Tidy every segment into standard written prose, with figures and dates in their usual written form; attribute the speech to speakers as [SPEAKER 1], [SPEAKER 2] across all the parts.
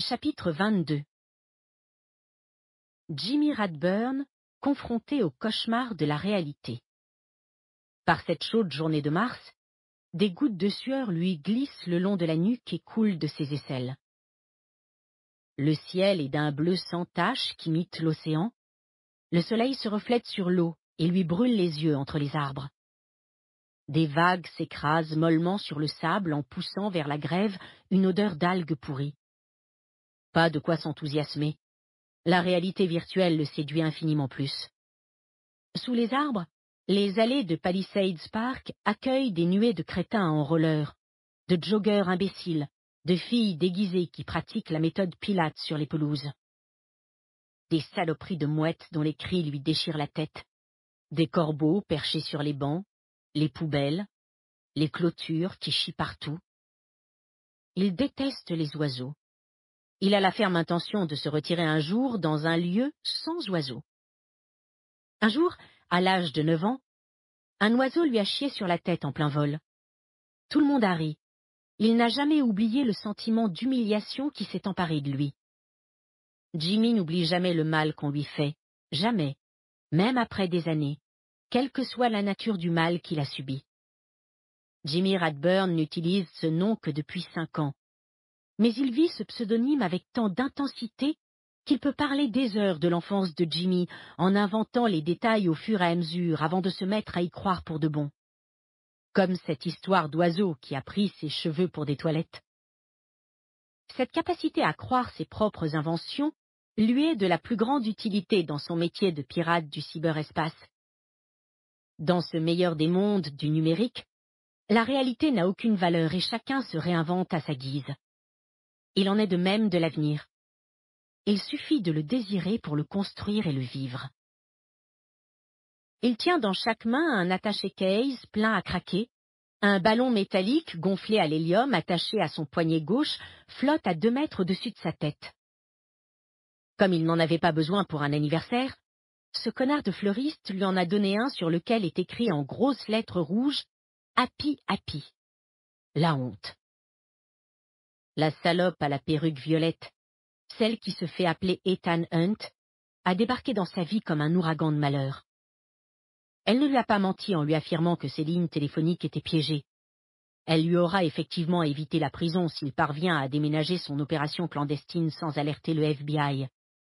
[SPEAKER 1] Chapitre 22. Jimmy Radburn, confronté au cauchemar de la réalité. Par cette chaude journée de mars, des gouttes de sueur lui glissent le long de la nuque et coulent de ses aisselles. Le ciel est d'un bleu sans tache qu'imite l'océan. Le soleil se reflète sur l'eau et lui brûle les yeux entre les arbres. Des vagues s'écrasent mollement sur le sable en poussant vers la grève une odeur d'algues pourries. Pas de quoi s'enthousiasmer. La réalité virtuelle le séduit infiniment plus. Sous les arbres, les allées de Palisades Park accueillent des nuées de crétins en roller, de joggeurs imbéciles, de filles déguisées qui pratiquent la méthode Pilates sur les pelouses. Des saloperies de mouettes dont les cris lui déchirent la tête, des corbeaux perchés sur les bancs, les poubelles, les clôtures qui chient partout. Il déteste les oiseaux. Il a la ferme intention de se retirer un jour dans un lieu sans oiseaux. Un jour, à l'âge de 9 ans, un oiseau lui a chié sur la tête en plein vol. Tout le monde a ri. Il n'a jamais oublié le sentiment d'humiliation qui s'est emparé de lui. Jimmy n'oublie jamais le mal qu'on lui fait, jamais, même après des années, quelle que soit la nature du mal qu'il a subi. Jimmy Radburn n'utilise ce nom que depuis 5 ans. Mais il vit ce pseudonyme avec tant d'intensité qu'il peut parler des heures de l'enfance de Jimmy en inventant les détails au fur et à mesure avant de se mettre à y croire pour de bon. Comme cette histoire d'oiseau qui a pris ses cheveux pour des toilettes. Cette capacité à croire ses propres inventions lui est de la plus grande utilité dans son métier de pirate du cyberespace. Dans ce meilleur des mondes du numérique, la réalité n'a aucune valeur et chacun se réinvente à sa guise. Il en est de même de l'avenir. Il suffit de le désirer pour le construire et le vivre. Il tient dans chaque main un attaché-case plein à craquer. Un ballon métallique gonflé à l'hélium attaché à son poignet gauche flotte à 2 mètres au-dessus de sa tête. Comme il n'en avait pas besoin pour un anniversaire, ce connard de fleuriste lui en a donné un sur lequel est écrit en grosses lettres rouges « Happy Happy ». La honte. La salope à la perruque violette, celle qui se fait appeler Ethan Hunt, a débarqué dans sa vie comme un ouragan de malheur. Elle ne lui a pas menti en lui affirmant que ses lignes téléphoniques étaient piégées. Elle lui aura effectivement évité la prison s'il parvient à déménager son opération clandestine sans alerter le FBI.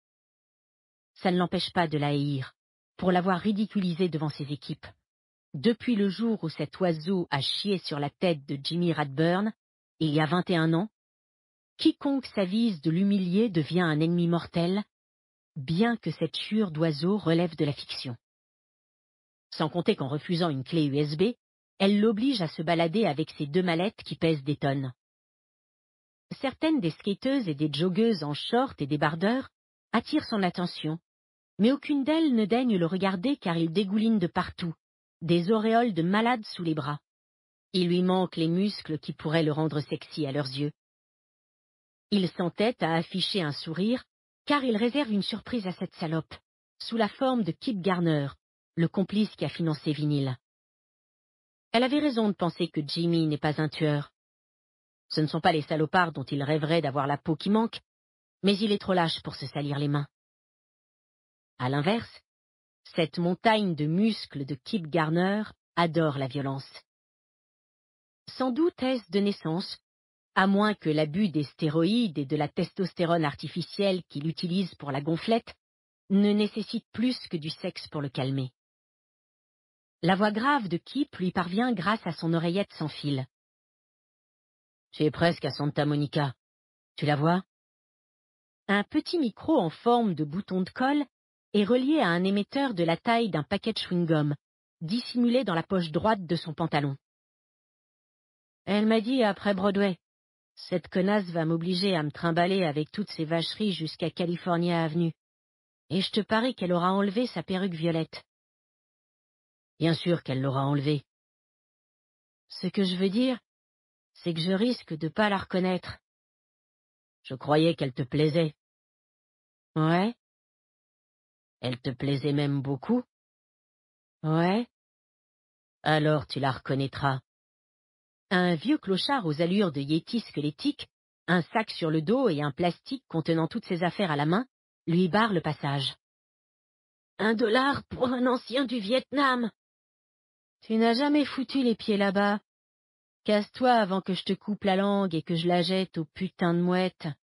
[SPEAKER 1] Ça ne l'empêche pas de la haïr, pour l'avoir ridiculisée devant ses équipes. Depuis le jour où cet oiseau a chié sur la tête de Jimmy Radburn, il y a 21 ans, quiconque s'avise de l'humilier devient un ennemi mortel, bien que cette chure d'oiseau relève de la fiction. Sans compter qu'en refusant une clé USB, elle l'oblige à se balader avec ses 2 mallettes qui pèsent des tonnes. Certaines des skateuses et des joggeuses en short et débardeurs attirent son attention, mais aucune d'elles ne daigne le regarder car il dégouline de partout, des auréoles de malade sous les bras. Il lui manque les muscles qui pourraient le rendre sexy à leurs yeux. Il s'entête à afficher un sourire, car il réserve une surprise à cette salope, sous la forme de Kip Garner, le complice qui a financé Vinyl. Elle avait raison de penser que Jimmy n'est pas un tueur. Ce ne sont pas les salopards dont il rêverait d'avoir la peau qui manque, mais il est trop lâche pour se salir les mains. À l'inverse, cette montagne de muscles de Kip Garner adore la violence. Sans doute est-ce de naissance, à moins que l'abus des stéroïdes et de la testostérone artificielle qu'il utilise pour la gonflette ne nécessite plus que du sexe pour le calmer. La voix grave de Kip lui parvient grâce à son oreillette sans fil. « Tu es presque à Santa Monica. Tu la vois ?» Un petit micro en forme de bouton de colle est relié à un émetteur de la taille d'un paquet de chewing-gum, dissimulé dans la poche droite de son pantalon. Elle m'a dit après Broadway. Cette connasse va m'obliger à me trimballer avec toutes ces vacheries jusqu'à California Avenue. Et je te parie qu'elle aura enlevé sa perruque violette. Bien sûr qu'elle l'aura enlevée. Ce que je veux dire, c'est que je risque de pas la reconnaître. Je croyais qu'elle te plaisait. Ouais. Elle te plaisait même beaucoup. Ouais. Alors tu la reconnaîtras. Un vieux clochard aux allures de yéti squelettique un sac sur le dos et un plastique contenant toutes ses affaires à la main, lui barrent le passage. $1 pour un ancien du Vietnam. Tu n'as jamais foutu les pieds là-bas. Casse-toi avant que je te coupe la langue et que je la jette aux putains de mouettes.